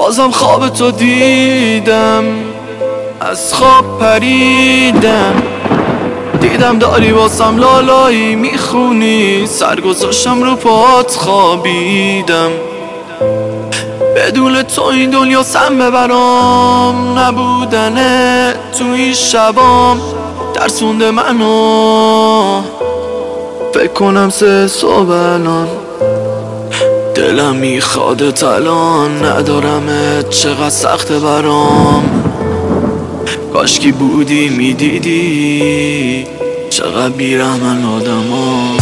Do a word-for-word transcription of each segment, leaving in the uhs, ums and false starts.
بازم خواب تو دیدم، از خواب پریدم، دیدم داری واسم لالایی میخونی، سر گذاشتم رو پات خوابیدم. بدون تو این دنیا سم ببرام، نبودنه تو این شبام ترسونده منو. فکر کنم سه صبح الان دلم میخواد الان، ندارمت چقدر سخته برام. کاشکی بودی میدیدی چقدر بیرحمن آدم ها.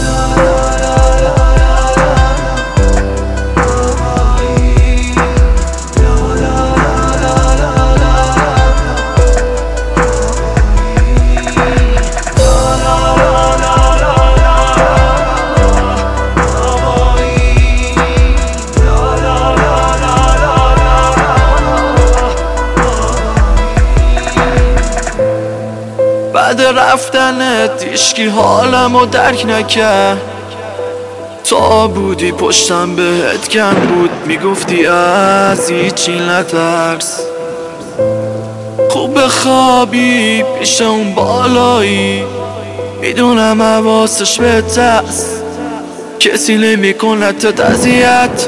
بعد رفتنت هیچکی حالمو درک نکرد، تا بودی پشتم بهت کم بود، میگفتی از هیچی نترس. خوب بخوابی پیش اون بالایی، میدونم حواسش بهت هست، کسی نمیکنتت اذیت.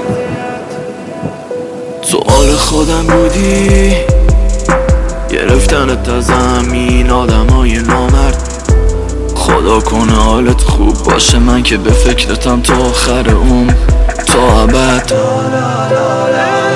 تو حال خودم بودی گرفتنت از همین آدم های نامرد. خدا کنه حالت خوب باشه، من که به فکرتم تا آخر عمر، تا ابد.